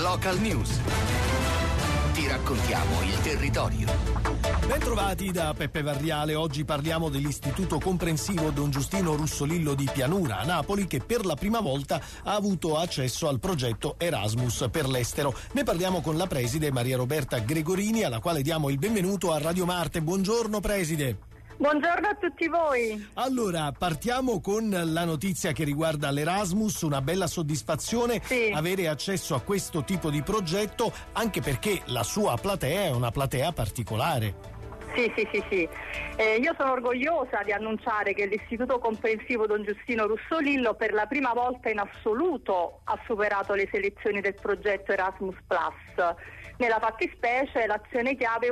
Local News. Ti raccontiamo il territorio. Bentrovati da Peppe Varriale. Oggi parliamo dell'Istituto Comprensivo Don Giustino Russolillo di Pianura a Napoli, che per la prima volta ha avuto accesso al progetto Erasmus per l'estero. Ne parliamo con la preside Maria Roberta Gregorini, alla quale diamo il benvenuto a Radio Marte. Buongiorno preside. Buongiorno a tutti voi. Allora, partiamo con la notizia che riguarda l'Erasmus. Una bella soddisfazione avere accesso a questo tipo di progetto, anche perché la sua platea è una platea particolare. Sì. Io sono orgogliosa di annunciare che l'Istituto Comprensivo Don Giustino Russolillo per la prima volta in assoluto ha superato le selezioni del progetto Erasmus Plus, nella fattispecie l'azione chiave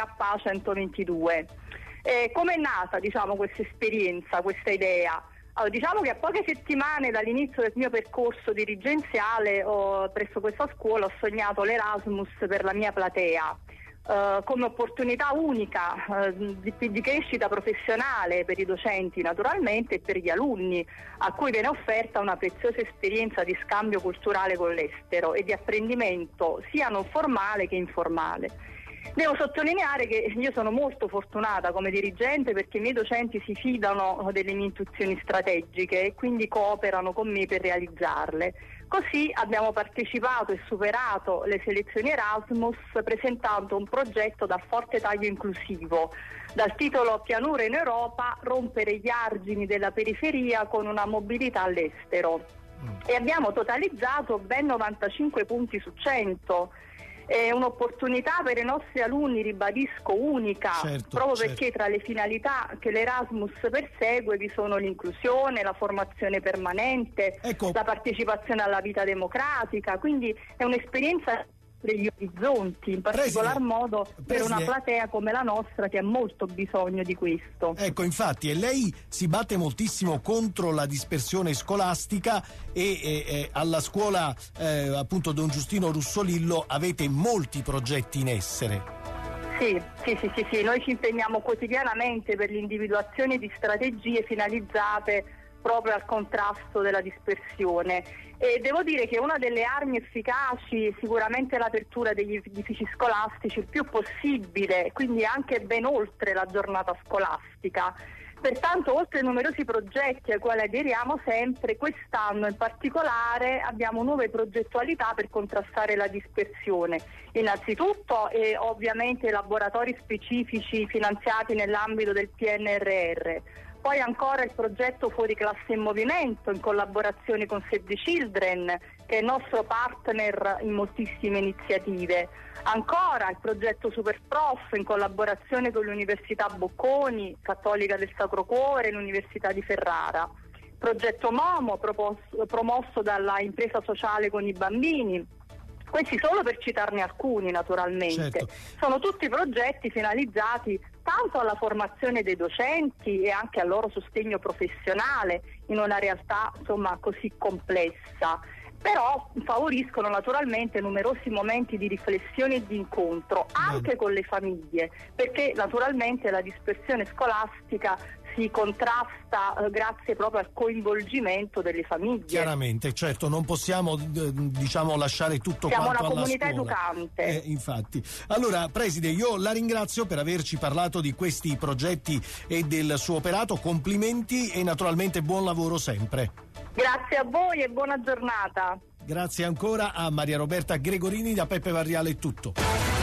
1K122. Come è nata, questa esperienza, questa idea? Allora, diciamo che a poche settimane dall'inizio del mio percorso dirigenziale presso questa scuola ho sognato l'Erasmus per la mia platea. Come opportunità unica di crescita professionale per i docenti naturalmente e per gli alunni, a cui viene offerta una preziosa esperienza di scambio culturale con l'estero e di apprendimento sia non formale che informale. Devo sottolineare che io sono molto fortunata come dirigente perché i miei docenti si fidano delle mie intuizioni strategiche e quindi cooperano con me per realizzarle. Così abbiamo partecipato e superato le selezioni Erasmus presentando un progetto da forte taglio inclusivo, dal titolo Pianura in Europa, rompere gli argini della periferia con una mobilità all'estero. E abbiamo totalizzato ben 95 punti su 100. È un'opportunità per i nostri alunni, ribadisco, unica, proprio perché tra le finalità che l'Erasmus persegue vi sono l'inclusione, la formazione permanente, la partecipazione alla vita democratica, quindi è un'esperienza degli orizzonti, in particolar modo per una platea come la nostra che ha molto bisogno di questo. Ecco, infatti, e lei si batte moltissimo contro la dispersione scolastica e alla scuola appunto Don Giustino Russolillo avete molti progetti in essere. Sì, noi ci impegniamo quotidianamente per l'individuazione di strategie finalizzate proprio al contrasto della dispersione, e devo dire che una delle armi efficaci è sicuramente l'apertura degli edifici scolastici il più possibile, quindi anche ben oltre la giornata scolastica. Pertanto, oltre ai numerosi progetti ai quali aderiamo sempre, quest'anno in particolare abbiamo nuove progettualità per contrastare la dispersione. Innanzitutto ovviamente laboratori specifici finanziati nell'ambito del PNRR. Poi ancora il progetto Fuori Classe in Movimento in collaborazione con Save the Children, che è il nostro partner in moltissime iniziative. Ancora il progetto Super Prof in collaborazione con l'Università Bocconi, Cattolica del Sacro Cuore e l'Università di Ferrara. Progetto Momo promosso dalla impresa sociale con i bambini. Questi solo per citarne alcuni, naturalmente. Sono tutti progetti finalizzati tanto alla formazione dei docenti e anche al loro sostegno professionale in una realtà così complessa, però favoriscono naturalmente numerosi momenti di riflessione e di incontro anche con le famiglie, perché naturalmente la dispersione scolastica si contrasta grazie proprio al coinvolgimento delle famiglie. Chiaramente, non possiamo lasciare tutto quanto alla scuola. Siamo una comunità educante. Infatti. Allora, preside, io la ringrazio per averci parlato di questi progetti e del suo operato. Complimenti e naturalmente buon lavoro sempre. Grazie a voi e buona giornata. Grazie ancora a Maria Roberta Gregorini. Da Peppe Varriale è tutto.